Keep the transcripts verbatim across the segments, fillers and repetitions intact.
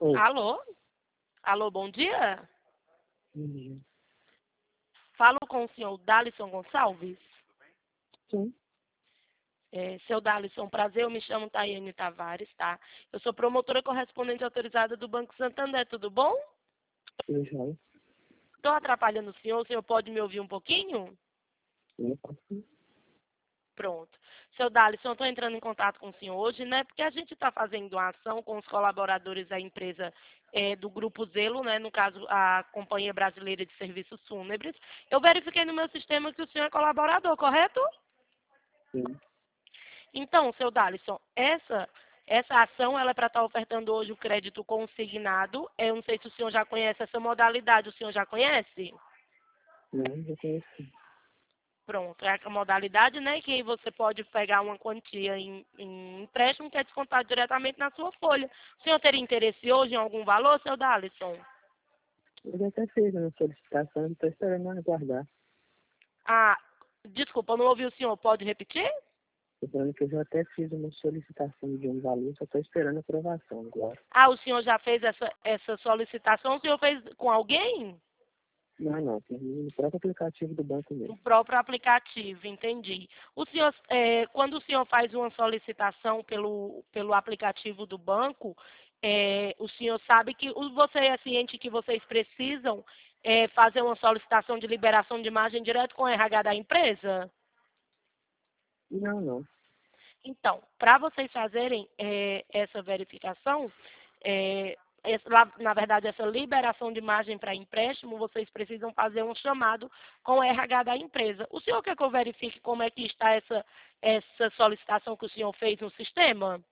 Oi. Alô? Alô, bom dia? Uhum. Falo com o senhor Dalisson Gonçalves. Sim, É, seu Dalisson, prazer, eu me chamo Tayane Tavares, tá? Eu sou promotora correspondente autorizada do Banco Santander, tudo bom? eu já. Estou atrapalhando o senhor, o senhor pode me ouvir um pouquinho? Eu posso. Pronto. Seu Dalisson, estou entrando em contato com o senhor hoje, né? Porque a gente está fazendo uma ação com os colaboradores da empresa é, do Grupo Zelo, né? No caso, a Companhia Brasileira de Serviços Fúnebres. Eu verifiquei no meu sistema que o senhor é colaborador, correto? Sim. Então, seu Dalisson, essa, essa ação ela é para estar ofertando hoje o crédito consignado. Eu não sei se o senhor já conhece essa modalidade, o senhor já conhece? Não, já conheci. Pronto, é a modalidade, né, que você pode pegar uma quantia em, em empréstimo que é descontado diretamente na sua folha. O senhor teria interesse hoje em algum valor, seu Dalisson? Eu já até fiz a solicitação, estou esperando aguardar. Ah, desculpa, eu não ouvi o senhor, pode repetir? Estou falando que eu já até fiz uma solicitação de um valor, só estou esperando aprovação agora. Ah, o senhor já fez essa, essa solicitação, o senhor fez com alguém? Não, não, tem no próprio aplicativo do banco No mesmo. próprio aplicativo, entendi. O senhor, é, quando o senhor faz uma solicitação pelo, pelo aplicativo do banco, é, o senhor sabe que o- você é ciente que vocês precisam é, fazer uma solicitação de liberação de imagem direto com o R H da empresa? Não, não. Então, para vocês fazerem é, essa verificação, é, essa- lá, na verdade, essa liberação de imagem para empréstimo, vocês precisam fazer um chamado com o R H da empresa. O senhor quer que eu verifique como é que está essa, essa solicitação que o senhor fez no sistema?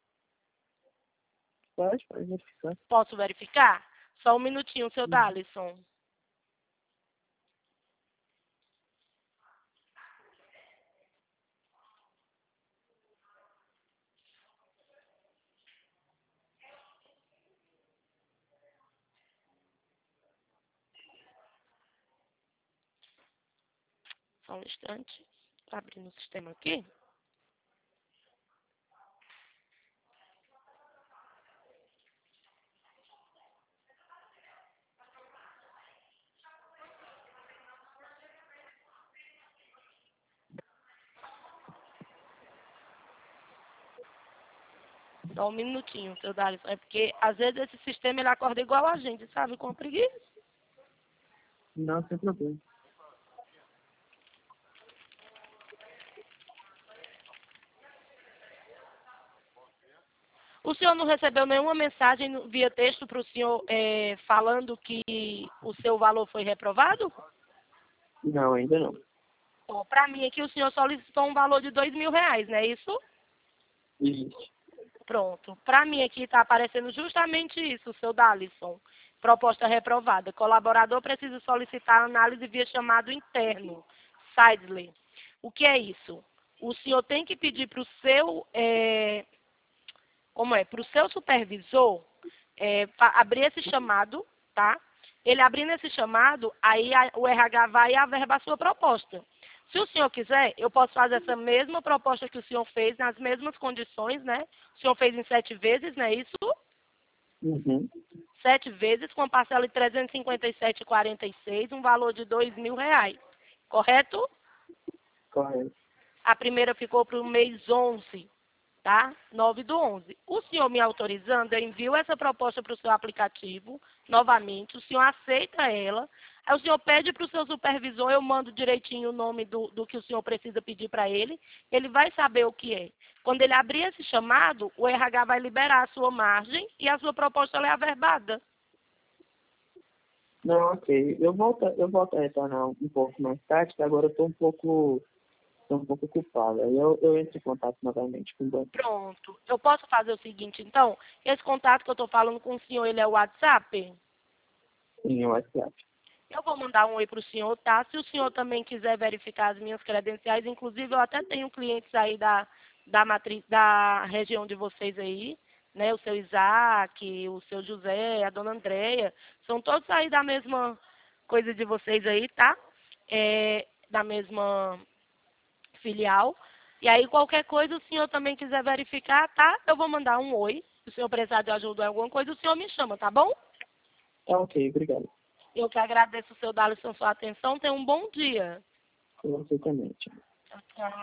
Pode, pode verificar. Posso verificar? Só um minutinho, seu Uhum. Dalisson. Só um instante. Estou abrindo o sistema aqui. Só um minutinho, seu Dalisson. É porque, às vezes, esse sistema ele acorda igual a gente, sabe? Com preguiça. Não, sem problema. O senhor não recebeu nenhuma mensagem no- via texto para o senhor eh, falando que o seu valor foi reprovado? Não, ainda não. Para mim aqui o senhor solicitou um valor de dois mil reais, não é isso? Isso. Pronto. Para mim aqui está aparecendo justamente isso, seu Dalisson. Proposta reprovada. Colaborador precisa solicitar análise via chamado interno. Sidley. O que é isso? O senhor tem que pedir para o seu eh, como é, para o seu supervisor é, abrir esse chamado, tá? Ele abrindo esse chamado, aí a, o R H vai e averba a sua proposta. Se o senhor quiser, eu posso fazer essa mesma proposta que o senhor fez, nas mesmas condições, né? O senhor fez em sete vezes, não é isso? Uhum. Sete vezes, com a parcela de trezentos e cinquenta e sete vírgula quarenta e seis, um valor de dois mil reais. Correto? Correto. A primeira ficou para o mês onze, tá? nove do onze. O senhor me autorizando, eu envio essa proposta para o seu aplicativo, novamente, o senhor aceita ela, aí o senhor pede para o seu supervisor, eu mando direitinho o nome do, do que o senhor precisa pedir para ele, ele vai saber o que é. Quando ele abrir esse chamado, o R H vai liberar a sua margem e a sua proposta ela é averbada. Não, ok. Eu volto, eu volto a retornar um pouco mais tarde, que agora eu estou um pouco, tô um pouco ocupado. Aí eu, eu entro em contato novamente com o banco. Pronto. Eu posso fazer o seguinte, então, esse contato que eu estou falando com o senhor, ele é o WhatsApp? Sim, é o WhatsApp. Eu vou mandar um oi para o senhor, tá? Se o senhor também quiser verificar as minhas credenciais, inclusive eu até tenho clientes aí da, da matriz, da região de vocês aí, né? O seu Isaac, o seu José, a dona Andréia, são todos aí da mesma coisa de vocês aí, tá? É, da mesma filial. E aí, qualquer coisa, o senhor também quiser verificar, tá? Eu vou mandar um oi. Se o senhor precisar de ajuda em alguma coisa, o senhor me chama, tá bom? Tá ok, obrigado. Eu que agradeço o seu Dalisson, sua atenção. Tenha um bom dia. Você também, tchau. Tchau.